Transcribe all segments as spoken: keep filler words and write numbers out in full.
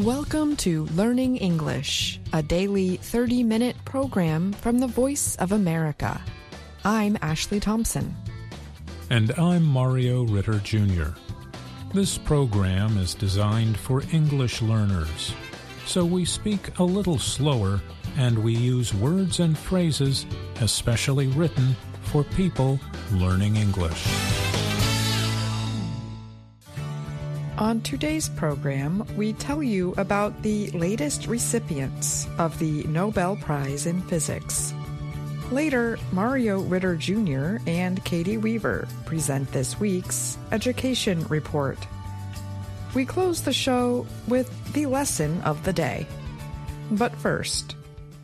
Welcome to Learning English, a daily thirty-minute program from the Voice of America. I'm Ashley Thompson. And I'm Mario Ritter Junior This program is designed for English learners, so we speak a little slower and we use words and phrases especially written for people learning English. On today's program, we tell you about the latest recipients of the Nobel Prize in Physics. Later, Mario Ritter Junior and Katie Weaver present this week's Education Report. We close the show with the lesson of the day. But first,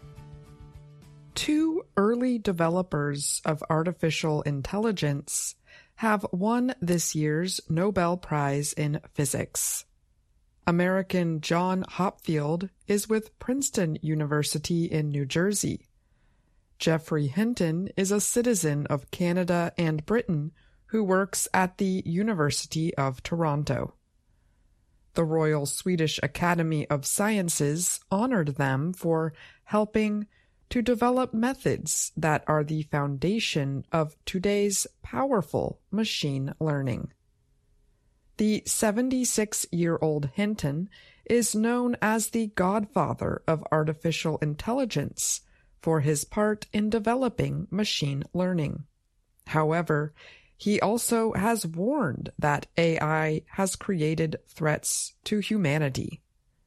two early developers of artificial intelligence have won this year's Nobel Prize in Physics. American John Hopfield is with Princeton University in New Jersey. Geoffrey Hinton is a citizen of Canada and Britain who works at the University of Toronto. The Royal Swedish Academy of Sciences honored them for helping to develop methods that are the foundation of today's powerful machine learning. The seventy-six-year-old Hinton is known as the godfather of artificial intelligence for his part in developing machine learning. However, he also has warned that A I has created threats to humanity.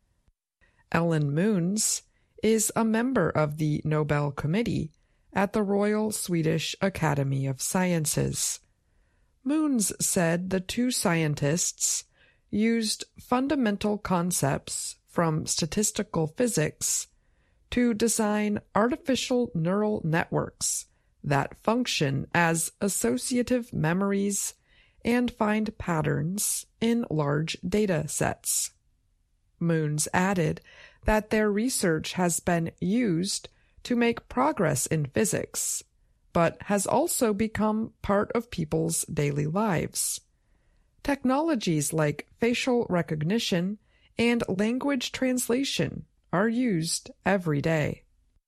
Ellen Moons is a member of the Nobel Committee at the Royal Swedish Academy of Sciences. Moons said the two scientists used fundamental concepts from statistical physics to design artificial neural networks that function as associative memories and find patterns in large data sets. Moons added that their research has been used to make progress in physics, but has also become part of people's daily lives. Technologies like facial recognition and language translation are used every day.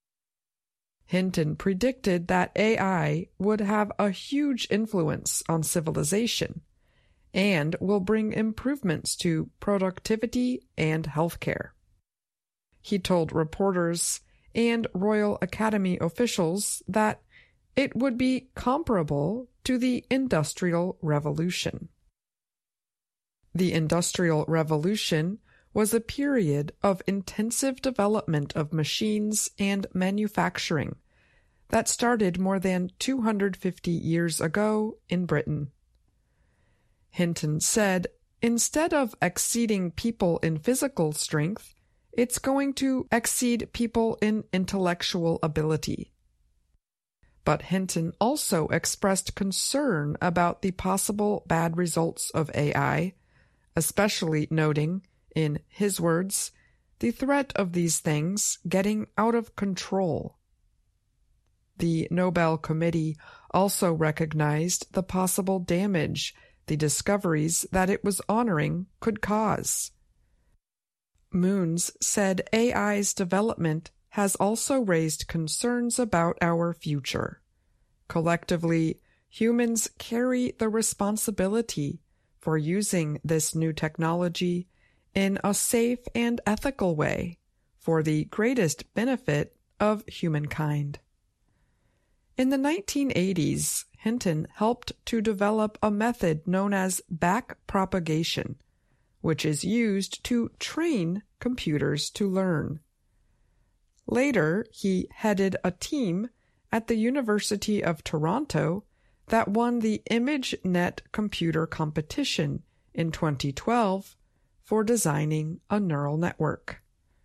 Hinton predicted that A I would have a huge influence on civilization and will bring improvements to productivity and healthcare. He told reporters and Royal Academy officials that it would be comparable to the Industrial Revolution. The Industrial Revolution was a period of intensive development of machines and manufacturing that started more than two hundred fifty years ago in Britain. Hinton said, instead of exceeding people in physical strength, it's going to exceed people in intellectual ability. But Hinton also expressed concern about the possible bad results of A I, especially noting, in his words, the threat of these things getting out of control. The Nobel Committee also recognized the possible damage the discoveries that it was honoring could cause. Moons said A I's development has also raised concerns about our future. Collectively, humans carry the responsibility for using this new technology in a safe and ethical way for the greatest benefit of humankind. In the nineteen eighties, Hinton helped to develop a method known as backpropagation, which is used to train computers to learn. Later, he headed a team at the University of Toronto that won the ImageNet computer competition in twenty twelve for designing a neural network.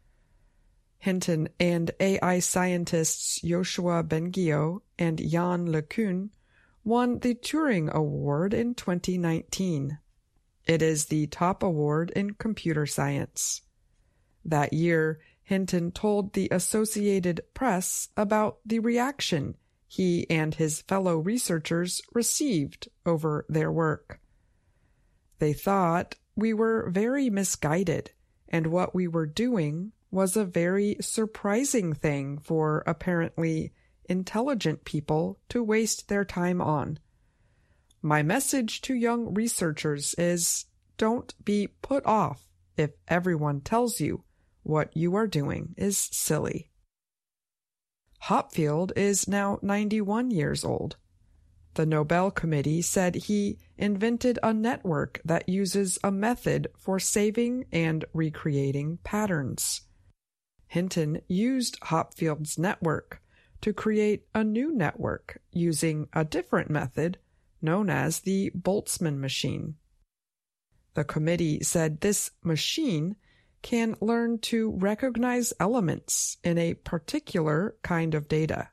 Hinton and A I scientists Yoshua Bengio and Yann LeCun won the Turing Award in twenty nineteen. It is the top award in computer science. That year, Hinton told the Associated Press about the reaction he and his fellow researchers received over their work. They thought we were very misguided and what we were doing was a very surprising thing for apparently intelligent people to waste their time on. My message to young researchers is, don't be put off if everyone tells you what you are doing is silly. Hopfield is now ninety-one years old. The Nobel Committee said he invented a network that uses a method for saving and recreating patterns. Hinton used Hopfield's network to create a new network using a different method known as the Boltzmann machine. The committee said this machine can learn to recognize elements in a particular kind of data.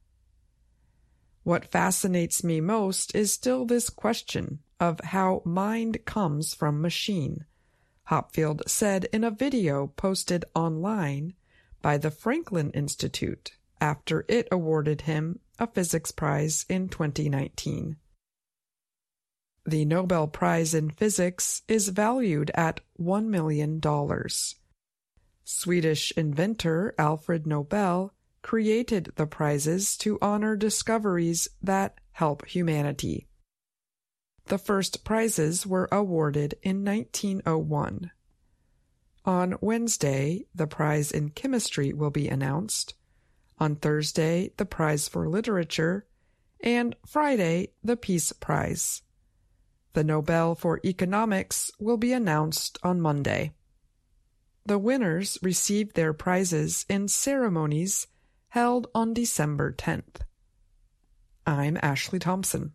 What fascinates me most is still this question of how mind comes from machine, Hopfield said in a video posted online by the Franklin Institute after it awarded him a physics prize in twenty nineteen. The Nobel Prize in Physics is valued at one million dollars. Swedish inventor Alfred Nobel created the prizes to honor discoveries that help humanity. The first prizes were awarded in nineteen oh one. On Wednesday, the prize in chemistry will be announced. On Thursday, the prize for literature, and Friday, the Peace Prize. The Nobel for Economics will be announced on Monday. The winners received their prizes in ceremonies held on December tenth. I'm Ashley Thompson.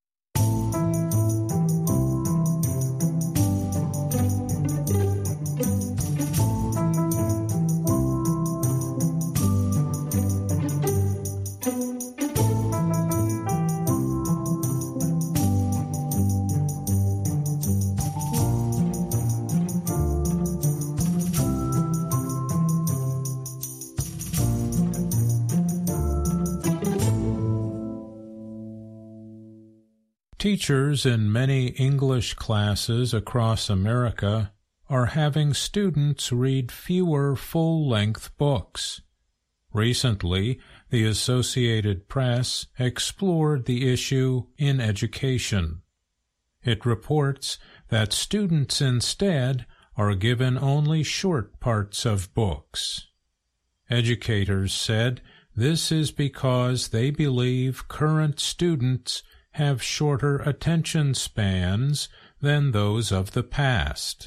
Teachers in many English classes across America are having students read fewer full-length books. Recently, the Associated Press explored the issue in education. It reports that students instead are given only short parts of books. Educators said this is because they believe current students have shorter attention spans than those of the past.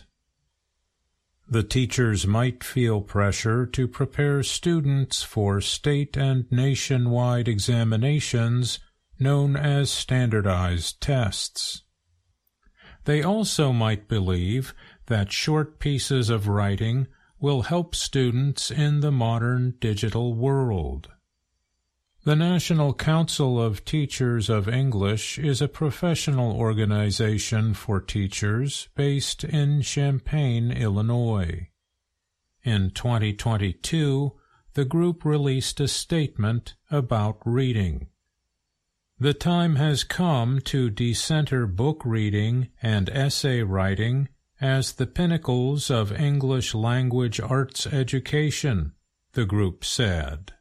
The teachers might feel pressure to prepare students for state and nationwide examinations known as standardized tests. They also might believe that short pieces of writing will help students in the modern digital world. The National Council of Teachers of English is a professional organization for teachers based in Champaign, Illinois. In twenty twenty-two, the group released a statement about reading. The time has come to decenter book reading and essay writing as the pinnacles of English language arts education, the group said.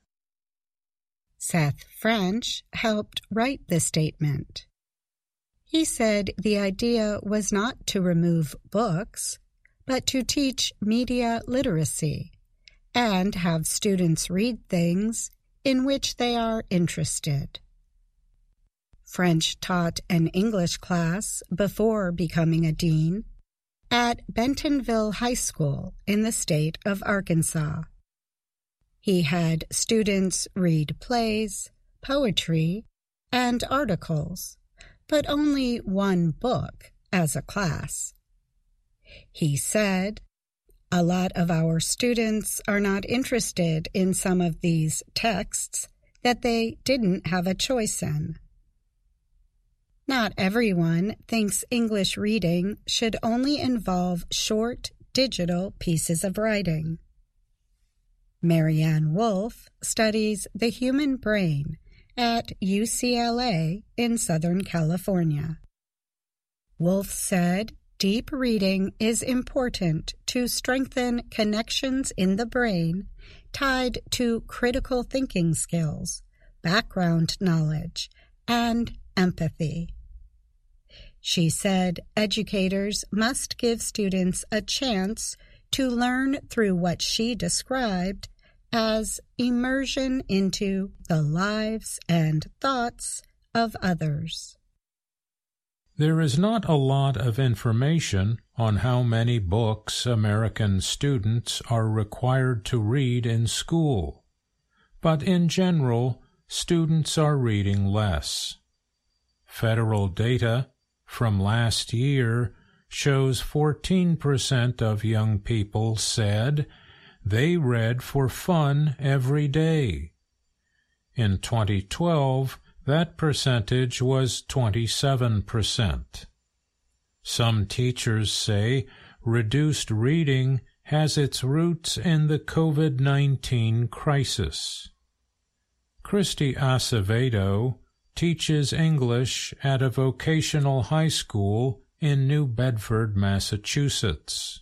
Seth French helped write the statement. He said the idea was not to remove books, but to teach media literacy and have students read things in which they are interested. French taught an English class before becoming a dean at Bentonville High School in the state of Arkansas. He had students read plays, poetry, and articles, but only one book as a class. He said, "A lot of our students are not interested in some of these texts that they didn't have a choice in." Not everyone thinks English reading should only involve short, digital pieces of writing. Marianne Wolf studies the human brain at U C L A in Southern California. Wolf said Deep reading is important to strengthen connections in the brain tied to critical thinking skills, background knowledge, and empathy. She said educators must give students a chance to learn through what she described as immersion into the lives and thoughts of others. There is not a lot of information on how many books American students are required to read in school, but in general, students are reading less. Federal data from last year shows fourteen percent of young people said they read for fun every day. In twenty twelve, that percentage was twenty-seven percent. Some teachers say reduced reading has its roots in the COVID nineteen crisis. Christy Acevedo teaches English at a vocational high school in New Bedford, Massachusetts.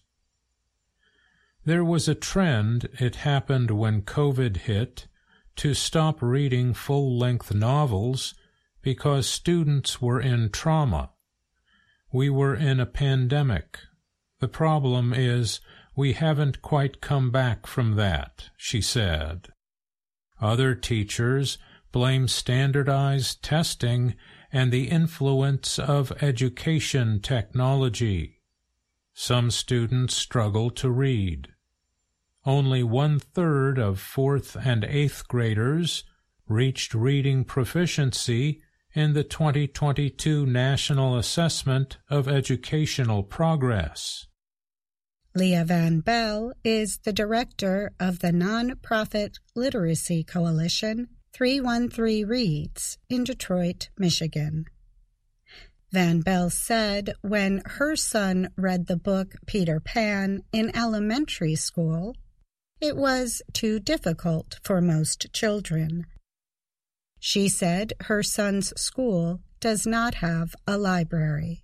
There was a trend, it happened when COVID hit, to stop reading full-length novels because students were in trauma. We were in a pandemic. The problem is we haven't quite come back from that, she said. Other teachers blame standardized testing and the influence of education technology. Some students struggle to read. Only one-third of fourth and eighth graders reached reading proficiency in the twenty twenty-two National Assessment of Educational Progress. Leah Van Bell is the director of the nonprofit literacy coalition three one three Reads in Detroit, Michigan. Van Bell said when her son read the book Peter Pan in elementary school, it was too difficult for most children. She said her son's school does not have a library.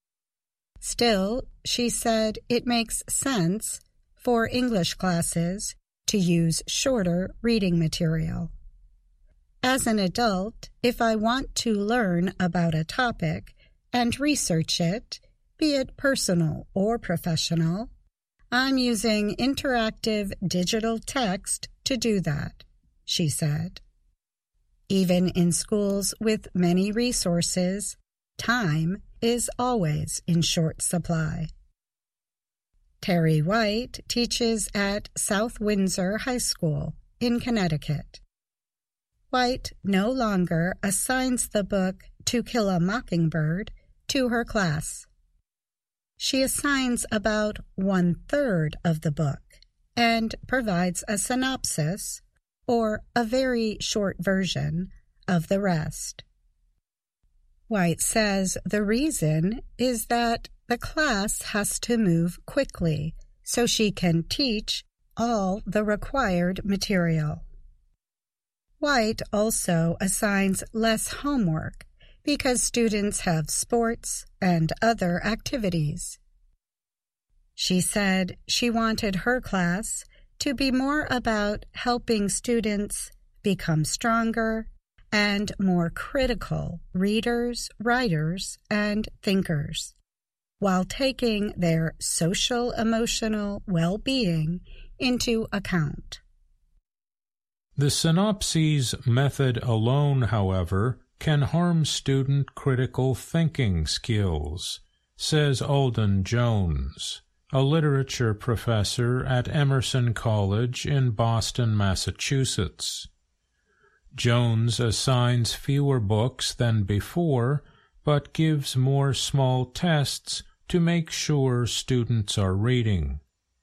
Still, she said it makes sense for English classes to use shorter reading material. As an adult, if I want to learn about a topic and research it, be it personal or professional, I'm using interactive digital text to do that, she said. Even in schools with many resources, time is always in short supply. Terry White teaches at South Windsor High School in Connecticut. White no longer assigns the book To Kill a Mockingbird to her class. She assigns about one-third of the book and provides a synopsis, or a very short version, of the rest. White says the reason is that the class has to move quickly so she can teach all the required material. White also assigns less homework because students have sports and other activities. She said she wanted her class to be more about helping students become stronger and more critical readers, writers, and thinkers, while taking their social-emotional well-being into account. The synopses method alone, however, can harm student critical thinking skills, says Alden Jones, a literature professor at Emerson College in Boston, Massachusetts. Jones assigns fewer books than before, but gives more small tests to make sure students are reading.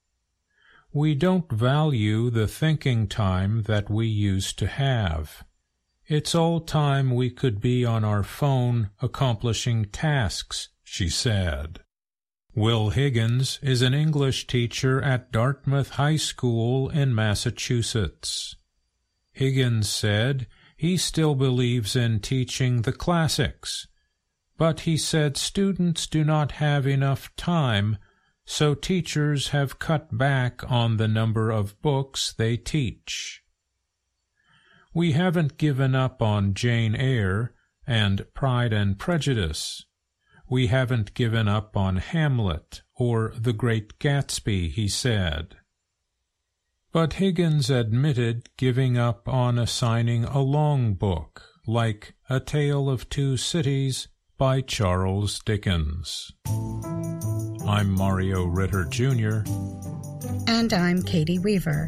We don't value the thinking time that we used to have. It's all time we could be on our phone accomplishing tasks, she said. Will Higgins is an English teacher at Dartmouth High School in Massachusetts. Higgins said he still believes in teaching the classics, but he said students do not have enough time, so teachers have cut back on the number of books they teach. We haven't given up on Jane Eyre and Pride and Prejudice. We haven't given up on Hamlet or The Great Gatsby, he said. But Higgins admitted giving up on assigning a long book, like A Tale of Two Cities by Charles Dickens. I'm Mario Ritter, Junior And I'm Katie Weaver.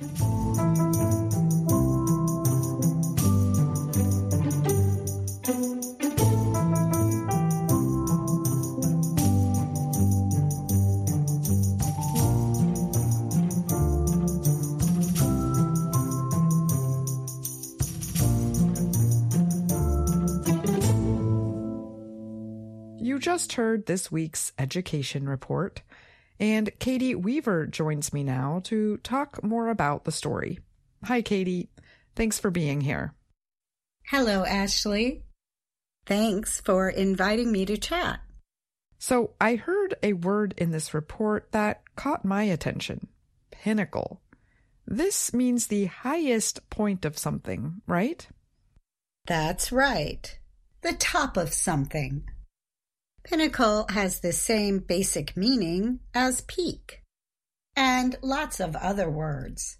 You just heard this week's education report, and Katie Weaver joins me now to talk more about the story. Hi, Katie. Thanks for being here. Hello, Ashley. Thanks for inviting me to chat. So I heard a word in this report that caught my attention. Pinnacle. This means the highest point of something, right? That's right. The top of something. Pinnacle has the same basic meaning as peak, and lots of other words.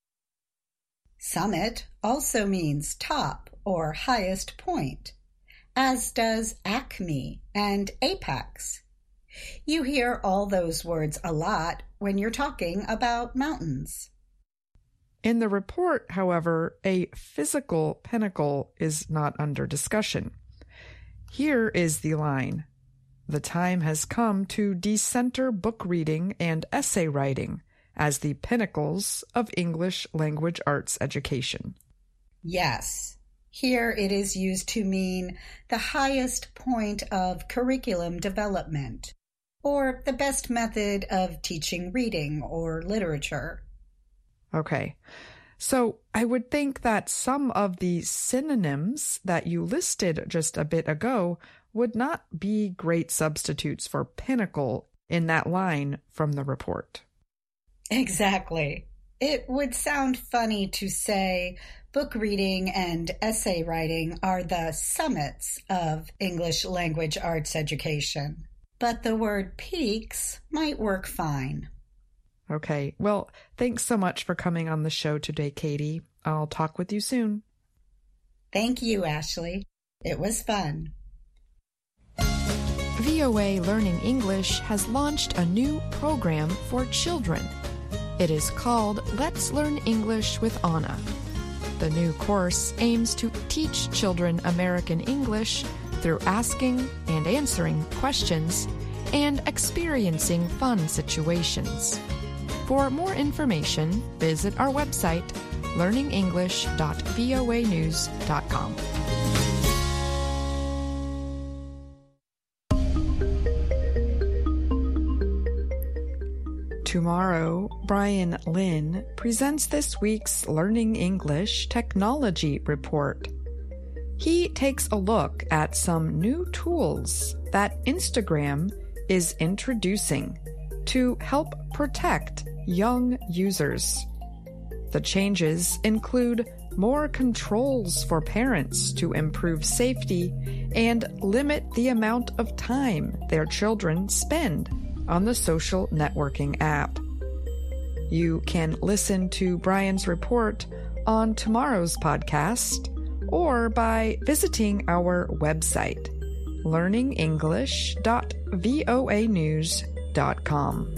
Summit also means top or highest point, as does acme and apex. You hear all those words a lot when you're talking about mountains. In the report, however, a physical pinnacle is not under discussion. Here is the line. The time has come to decenter book reading and essay writing as the pinnacles of English language arts education. Yes, here it is used to mean the highest point of curriculum development, or the best method of teaching reading or literature. Okay, so I would think that some of the synonyms that you listed just a bit ago would not be great substitutes for pinnacle in that line from the report. Exactly. It would sound funny to say book reading and essay writing are the summits of English language arts education, but the word peaks might work fine. Okay, well, thanks so much for coming on the show today, Katie. I'll talk with you soon. Thank you, Ashley. It was fun. V O A Learning English has launched a new program for children. It is called Let's Learn English with Anna. The new course aims to teach children American English through asking and answering questions and experiencing fun situations. For more information, visit our website, learning english dot voa news dot com. Tomorrow, Brian Lynn presents this week's Learning English Technology Report. He takes a look at some new tools that Instagram is introducing to help protect young users. The changes include more controls for parents to improve safety and limit the amount of time their children spend on the social networking app. You can listen to Brian's report on tomorrow's podcast or by visiting our website, learning english dot voa news dot com.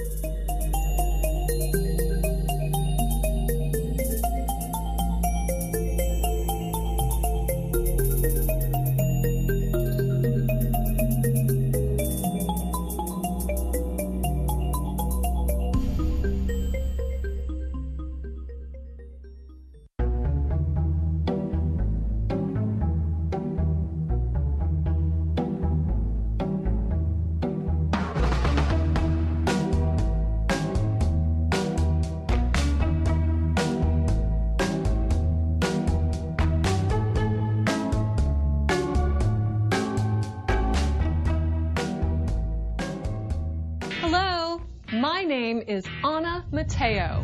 Hello, my name is Anna Mateo.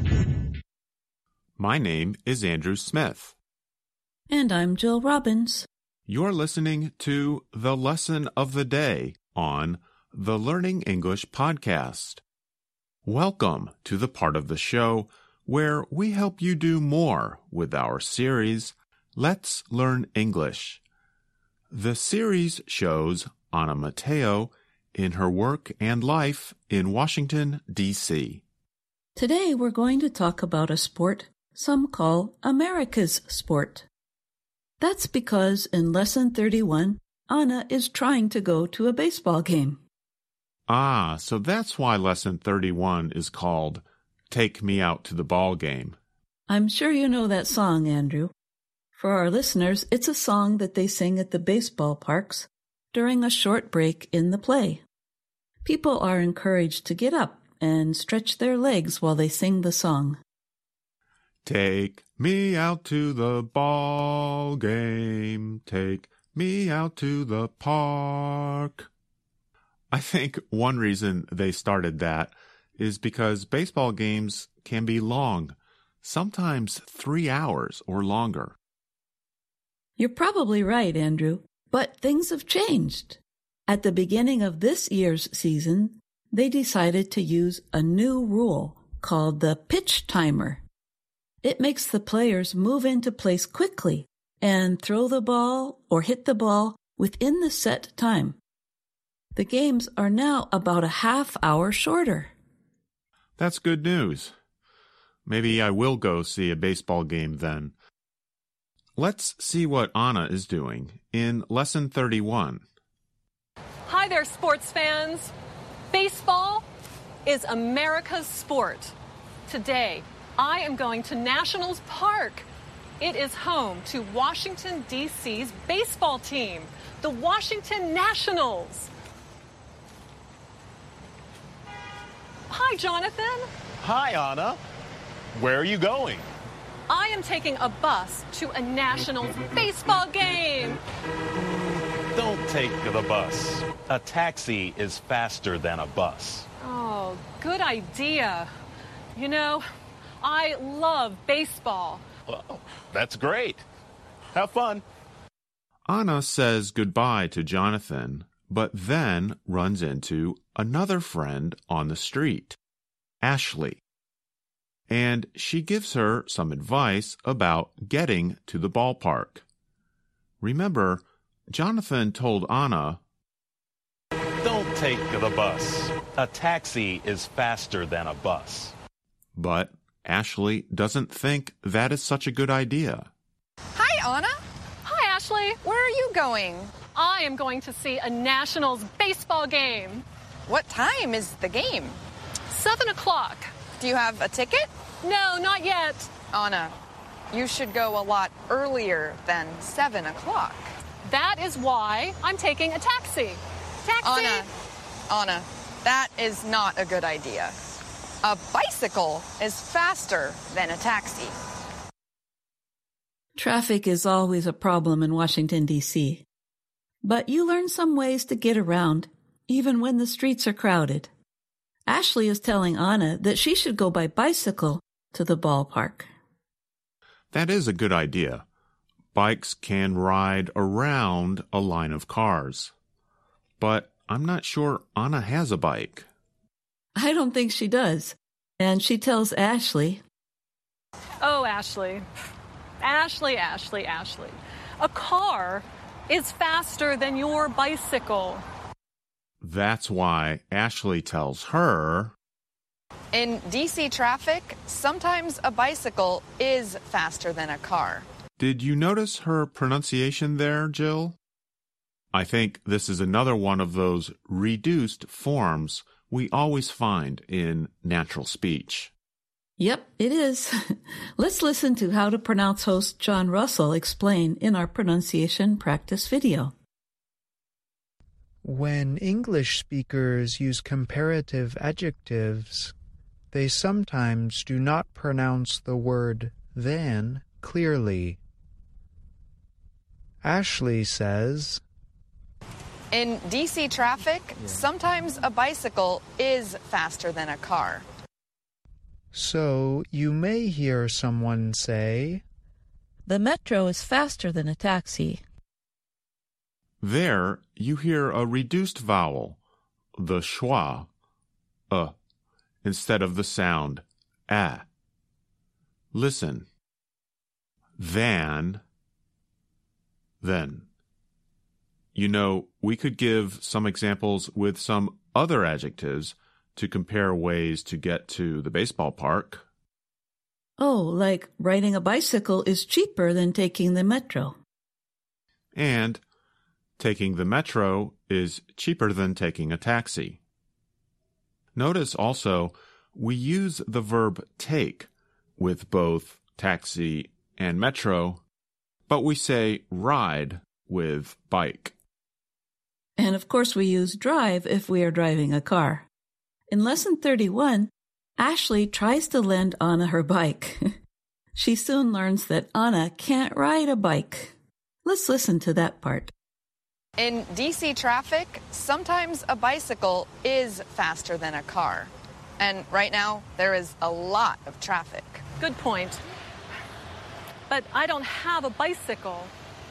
My name is Andrew Smith. And I'm Jill Robbins. You're listening to the Lesson of the Day on the Learning English podcast. Welcome to the part of the show where we help you do more with our series, Let's Learn English. The series shows Anna Mateo in her work and life in Washington, D C Today we're going to talk about a sport some call America's sport. That's because in Lesson thirty-one, Anna is trying to go to a baseball game. Ah, so that's why Lesson thirty-one is called Take Me Out to the Ball Game. I'm sure you know that song, Andrew. For our listeners, it's a song that they sing at the baseball parks during a short break in the play. People are encouraged to get up and stretch their legs while they sing the song. Take me out to the ball game. Take me out to the park. I think one reason they started that is because baseball games can be long, sometimes three hours or longer. You're probably right, Andrew, but things have changed. At the beginning of this year's season, they decided to use a new rule called the pitch timer. It makes the players move into place quickly and throw the ball or hit the ball within the set time. The games are now about a half hour shorter. That's good news. Maybe I will go see a baseball game then. Let's see what Anna is doing in Lesson thirty-one. Hi there, sports fans. Baseball is America's sport. Today, I am going to Nationals Park. It is home to Washington, D C's baseball team, the Washington Nationals. Hi, Jonathan. Hi, Anna. Where are you going? I am taking a bus to a Nationals baseball game. Don't take the bus. A taxi is faster than a bus. Oh, good idea. You know, I love baseball. Well, that's great. Have fun. Anna says goodbye to Jonathan, but then runs into another friend on the street, Ashley. And she gives her some advice about getting to the ballpark. Remember, Jonathan told Anna, Don't take the bus. A taxi is faster than a bus. But Ashley doesn't think that is such a good idea. Hi, Anna. Hi, Ashley. Where are you going? I am going to see a Nationals baseball game. What time is the game? Seven o'clock. Do you have a ticket? No, not yet. Anna, you should go a lot earlier than seven o'clock. That is why I'm taking a taxi. Taxi! Anna, Anna, that is not a good idea. A bicycle is faster than a taxi. Traffic is always a problem in Washington, D C But you learn some ways to get around, even when the streets are crowded. Ashley is telling Anna that she should go by bicycle to the ballpark. That is a good idea. Bikes can ride around a line of cars. But I'm not sure Anna has a bike. I don't think she does. And she tells Ashley, Oh, Ashley. Ashley, Ashley, Ashley. A car is faster than your bicycle. That's why Ashley tells her, In D C traffic, sometimes a bicycle is faster than a car. Did you notice her pronunciation there, Jill? I think this is another one of those reduced forms we always find in natural speech. Yep, it is. Let's listen to how to pronounce host John Russell explain in our pronunciation practice video. When English speakers use comparative adjectives, they sometimes do not pronounce the word than clearly. Ashley says, In D C traffic, yeah. sometimes a bicycle is faster than a car. So you may hear someone say, "The metro is faster than a taxi." There, you hear a reduced vowel, the schwa, uh, instead of the sound, ah. Listen. Than, then. You know, we could give some examples with some other adjectives to compare ways to get to the baseball park. Oh, like riding a bicycle is cheaper than taking the metro. And taking the metro is cheaper than taking a taxi. Notice also, we use the verb take with both taxi and metro, but we say ride with bike. And of course we use drive if we are driving a car. In Lesson thirty-one, Ashley tries to lend Anna her bike. She soon learns that Anna can't ride a bike. Let's listen to that part. In D C traffic, sometimes a bicycle is faster than a car. And right now, there is a lot of traffic. Good point. But I don't have a bicycle.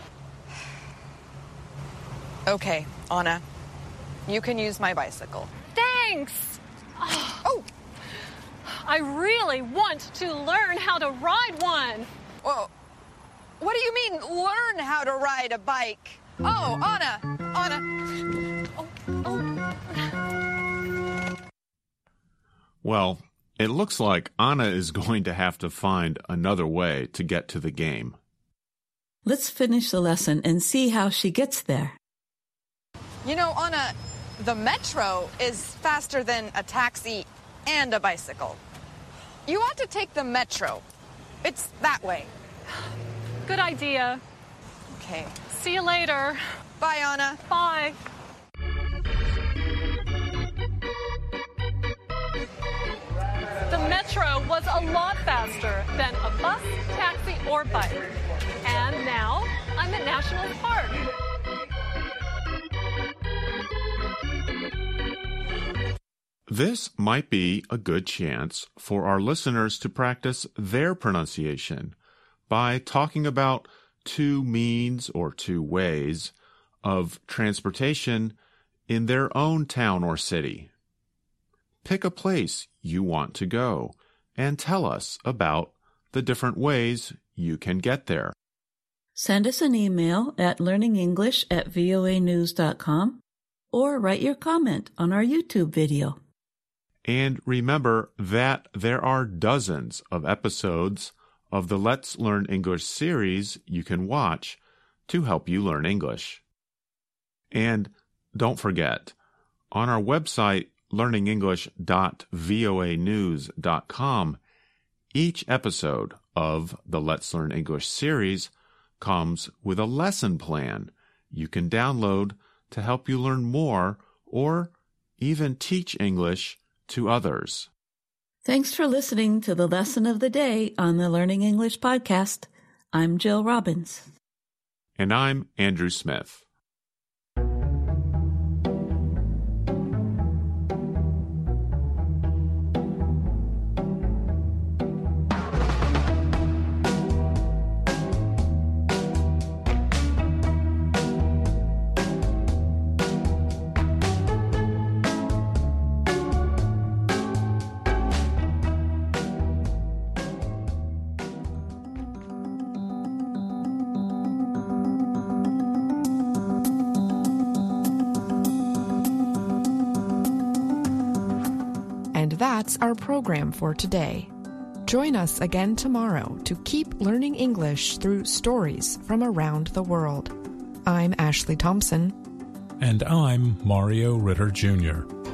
Okay, Anna, you can use my bicycle. Thanks! Oh, oh. I really want to learn how to ride one. Well, what do you mean, learn how to ride a bike? Oh, Anna, Anna. Oh, oh. Well, it looks like Anna is going to have to find another way to get to the game. Let's finish the lesson and see how she gets there. You know, Anna, the metro is faster than a taxi and a bicycle. You ought to take the metro. It's that way. Good idea. Okay. See you later. Bye, Anna. Bye. The metro was a lot faster than a bus, taxi, or bike. And now I'm at National Park. This might be a good chance for our listeners to practice their pronunciation by talking about two means or two ways of transportation in their own town or city. Pick a place you want to go and tell us about the different ways you can get there. Send us an email at learningenglish at voa news dot com or write your comment on our YouTube video. And remember that there are dozens of episodes of the Let's Learn English series you can watch to help you learn English. And don't forget, on our website, learning english dot voa news dot com, each episode of the Let's Learn English series comes with a lesson plan you can download to help you learn more or even teach English to others. Thanks for listening to the Lesson of the Day on the Learning English podcast. I'm Jill Robbins. And I'm Andrew Smith. That's our program for today. Join us again tomorrow to keep learning English through stories from around the world. I'm Ashley Thompson. And I'm Mario Ritter Junior